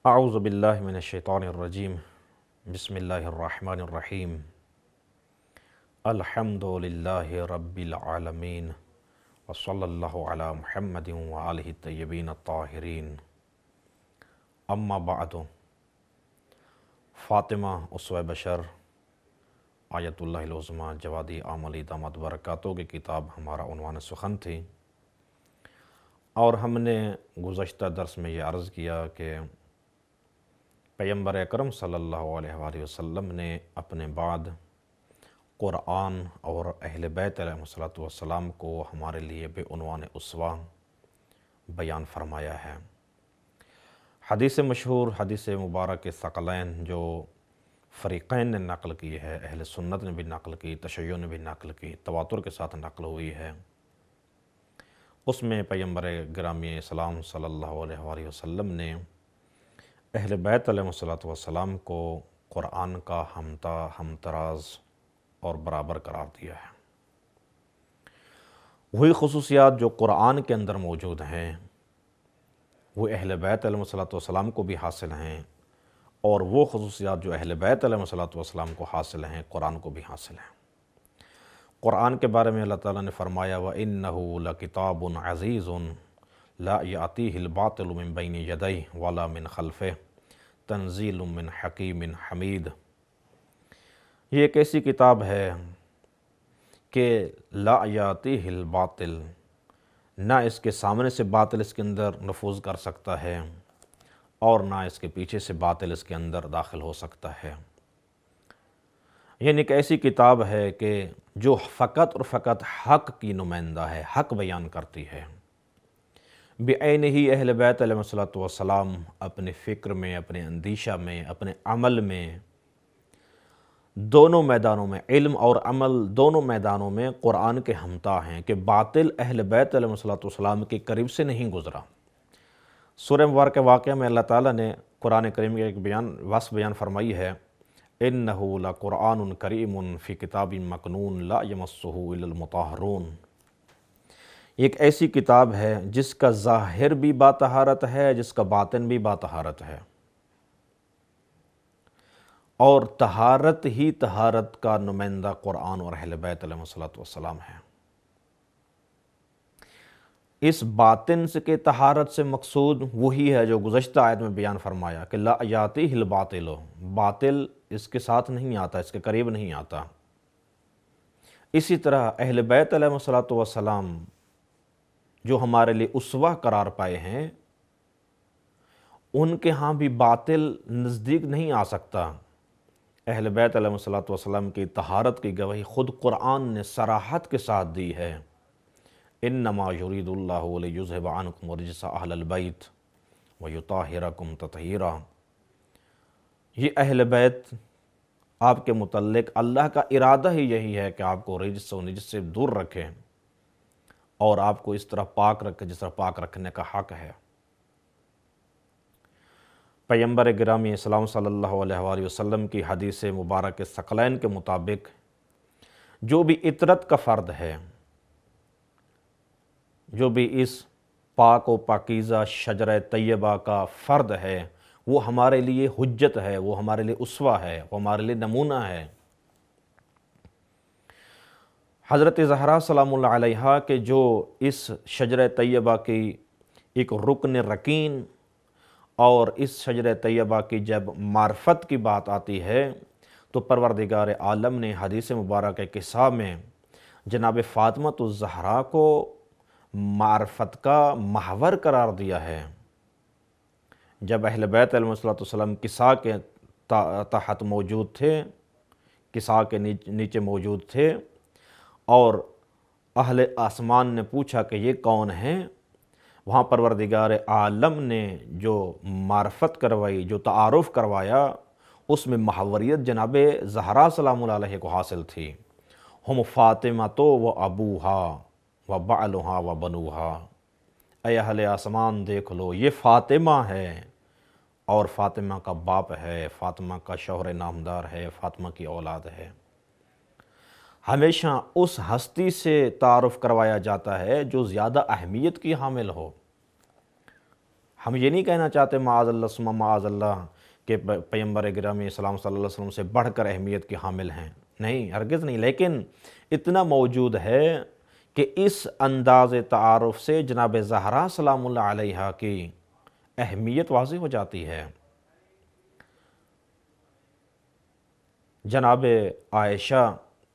اعوذ باللہ من الشیطان الرجیم بسم اللہ الرحمن الرحیم الحمد للہ رب العالمین وصلی اللہ علی محمد وآلہ الطیبین الطاہرین اما بعد فاطمہ اسوہ بشر آیت اللہ العظمیٰ جوادی عاملی دامت برکاتہ کی کتاب ہمارا عنوان سخن تھی، اور ہم نے گزشتہ درس میں یہ عرض کیا کہ پیغمبر اکرم صلی اللہ علیہ وآلہ وسلم نے اپنے بعد قرآن اور اہل بیت علیہ السلام کو ہمارے لیے بے عنوان اسوہ بیان فرمایا ہے۔ حدیث مشہور، حدیث مبارک ثقلین جو فریقین نے نقل کی ہے، اہل سنت نے بھی نقل کی، تشیع نے بھی نقل کی، تواتر کے ساتھ نقل ہوئی ہے، اس میں پیغمبر گرامی اسلام صلی اللہ علیہ وآلہ وسلم نے اہل بیت علیہ السلام کو قرآن کا ہمتراز اور برابر قرار دیا ہے۔ وہی خصوصیات جو قرآن کے اندر موجود ہیں وہ اہل بیت علیہ السلام کو بھی حاصل ہیں، اور وہ خصوصیات جو اہل بیت علیہ السلام کو حاصل ہیں قرآن کو بھی حاصل ہیں۔ قرآن کے بارے میں اللہ تعالیٰ نے فرمایا وَإِنَّهُ لَكِتَابٌ عَزِيزٌ لا يَأْتِيهِ الْبَاطِلُ مِن بَيْنِ يَدَيْهِ وَلَا مِن خَلْفِهِ تنزیل من حکیم حمید۔ یہ ایک ایسی کتاب ہے کہ لا یاتیہ الباطل، نہ اس کے سامنے سے باطل اس کے اندر نفوذ کر سکتا ہے اور نہ اس کے پیچھے سے باطل اس کے اندر داخل ہو سکتا ہے۔ یعنی ایک ایسی کتاب ہے کہ جو فقط اور فقط حق کی نمائندہ ہے، حق بیان کرتی ہے۔ بعینہ اہل بیت علیہ السلام اپنے فکر میں، اپنے اندیشہ میں، اپنے عمل میں، دونوں میدانوں میں، علم اور عمل دونوں میدانوں میں قرآن کے ہمتا ہیں کہ باطل اہل بیت علیہ السلام کے قریب سے نہیں گزرا۔ سورہ مبارکہ واقعہ میں اللہ تعالیٰ نے قرآن کریم کے ایک وصف بیان فرمائی ہے اِنَّهُ لَقُرْآنٌ كَرِيمٌ فِي كِتَابٍ مَّكْنُونٍ لَا يَمَسُّهُ إِلَّا الْمُطَهَّرُونَ۔ ایک ایسی کتاب ہے جس کا ظاہر بھی باطہارت ہے، جس کا باطن بھی باطہارت ہے، اور طہارت ہی طہارت کا نمائندہ قرآن اور اہل بیت علیہ السلام ہے۔ اس باطن کے طہارت سے مقصود وہی ہے جو گزشتہ آیت میں بیان فرمایا کہ لا یاتیہ الباطل، باطل اس کے ساتھ نہیں آتا، اس کے قریب نہیں آتا۔ اسی طرح اہل بیت علیہ السلام جو ہمارے لیے اسوہ قرار پائے ہیں، ان کے ہاں بھی باطل نزدیک نہیں آ سکتا۔ اہل بیت علیہ السلام کی طہارت کی گواہی خود قرآن نے صراحت کے ساتھ دی ہے انما یرید اللہ لیذھب عنکم الرجس اہل البیت ویطہرکم تطہیرا۔ یہ اہل بیت آپ کے متعلق اللہ کا ارادہ ہی یہی ہے کہ آپ کو رجس و نجس سے دور رکھیں اور آپ کو اس طرح پاک رکھے جس طرح پاک رکھنے کا حق ہے۔ پیغمبر گرامی اسلام صلی اللہ علیہ وآلہ وسلم کی حدیث مبارک ثقلین کے مطابق جو بھی عطرت کا فرد ہے، جو بھی اس پاک و پاکیزہ شجرہ طیبہ کا فرد ہے، وہ ہمارے لیے حجت ہے، وہ ہمارے لیے اسوہ ہے، وہ ہمارے لیے نمونہ ہے۔ حضرت زہرا سلام اللہ علیہا کہ جو اس شجرہ طیبہ کی ایک رکن رکین، اور اس شجرہ طیبہ کی جب معرفت کی بات آتی ہے تو پروردگار عالم نے حدیث مبارکہ قصہ میں جناب فاطمہ الزہرا کو معرفت کا محور قرار دیا ہے۔ جب اہل بیت علیہ السلام قصہ کے تحت موجود تھے، قصہ کے نیچے موجود تھے، اور اہل آسمان نے پوچھا کہ یہ کون ہیں، وہاں پروردگار عالم نے جو معرفت کروائی، جو تعارف کروایا، اس میں محوریت جناب زہرا سلام اللہ علیہ کو حاصل تھی۔ ہم فاطمہ و ابوہا و بعلہا و بنوہا۔ اے اہل آسمان دیکھ لو، یہ فاطمہ ہے اور فاطمہ کا باپ ہے، فاطمہ کا شوہر نامدار ہے، فاطمہ کی اولاد ہے۔ ہمیشہ اس ہستی سے تعارف کروایا جاتا ہے جو زیادہ اہمیت کی حامل ہو۔ ہم یہ نہیں کہنا چاہتے معاذ اللہ ثم معاذ اللہ کہ پیغمبر گرامی اسلام صلی اللہ علیہ وسلم سے بڑھ کر اہمیت کے حامل ہیں، نہیں، ہرگز نہیں، لیکن اتنا موجود ہے کہ اس انداز تعارف سے جناب زہرا سلام اللہ علیہا کی اہمیت واضح ہو جاتی ہے۔ جناب عائشہ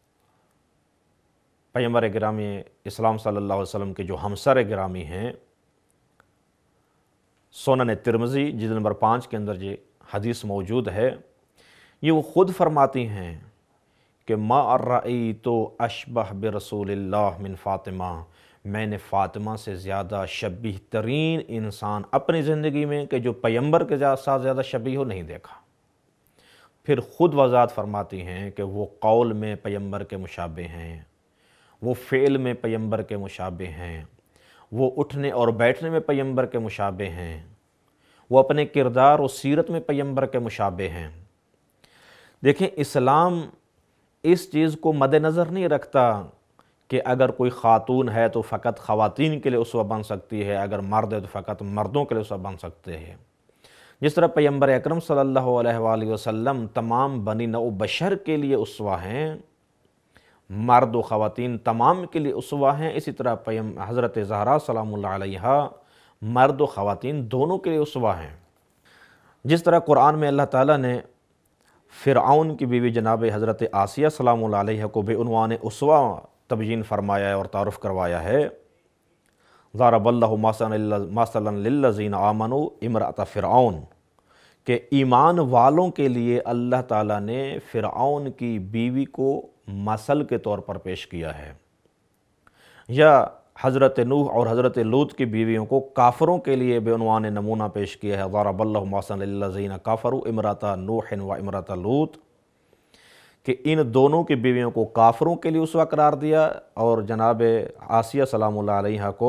پیغمبر گرامی اسلام صلی اللہ علیہ وسلم کے جو ہمسر گرامی ہیں، سنن ترمذی جلد نمبر 5 کے اندر یہ حدیث موجود ہے، یہ وہ خود فرماتی ہیں کہ ما رأیت اشبہ برسول اللہ من فاطمہ، میں نے فاطمہ سے زیادہ شبیہ ترین انسان اپنی زندگی میں کہ جو پیغمبر کے ساتھ زیادہ شبیہ ہو نہیں دیکھا۔ پھر خود وضاحت فرماتی ہیں کہ وہ قول میں پیغمبر کے مشابہ ہیں، وہ فعل میں پیغمبر کے مشابہ ہیں، وہ اٹھنے اور بیٹھنے میں پیغمبر کے مشابہ ہیں، وہ اپنے کردار و سیرت میں پیغمبر کے مشابہ ہیں۔ دیکھیں، اسلام اس چیز کو مد نظر نہیں رکھتا کہ اگر کوئی خاتون ہے تو فقط خواتین کے لیے اسوہ بن سکتی ہے، اگر مرد ہے تو فقط مردوں کے لیے اسوہ بن سکتے ہیں۔ جس طرح پیغمبر اکرم صلی اللہ علیہ وآلہ وسلم تمام بنی نوع بشر کے لیے اسوہ ہیں، مرد و خواتین تمام کے لیے اسوہ ہیں، اسی طرح حضرت زہرا سلام اللہ علیہا مرد و خواتین دونوں کے لیے اسوہ ہیں۔ جس طرح قرآن میں اللہ تعالیٰ نے فرعون کی بیوی جناب حضرت آسیہ سلام اللہ علیہ کو بے عنوان اسوہ تبیین فرمایا ہے اور تعارف کروایا ہے، ضرب اللہ مثلا للذین آمنوا امرأۃ فرعون، کہ ایمان والوں کے لیے اللہ تعالیٰ نے فرعون کی بیوی کو مثل کے طور پر پیش کیا ہے، یا حضرت نوح اور حضرت لوط کی بیویوں کو کافروں کے لیے بے عنوان نمونہ پیش کیا ہے، ضرب اللہ مثلا للذین کفروا امرأۃ نوح و امرأۃ لوط، کہ ان دونوں کی بیویوں کو کافروں کے لیے اسوہ قرار دیا اور جناب آسیہ سلام اللہ علیہا کو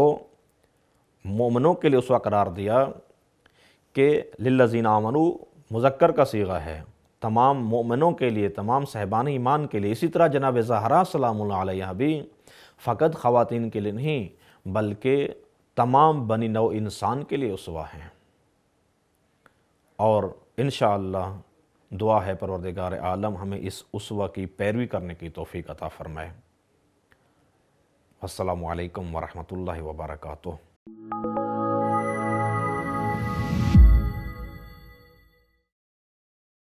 مومنوں کے لیے اسوہ قرار دیا، کہ للذین آمنوا مذکر کا صیغہ ہے، تمام مومنوں کے لیے، تمام صاحبان ایمان کے لیے۔ اسی طرح جناب زہرا سلام اللہ علیہا بھی فقط خواتین کے لیے نہیں بلکہ تمام بنی نوع انسان کے لیے اسوہ ہیں، اور انشاءاللہ دعا ہے پروردگار عالم ہمیں اس اسوہ کی پیروی کرنے کی توفیق عطا فرمائے۔ السلام علیکم ورحمۃ اللہ وبرکاتہ۔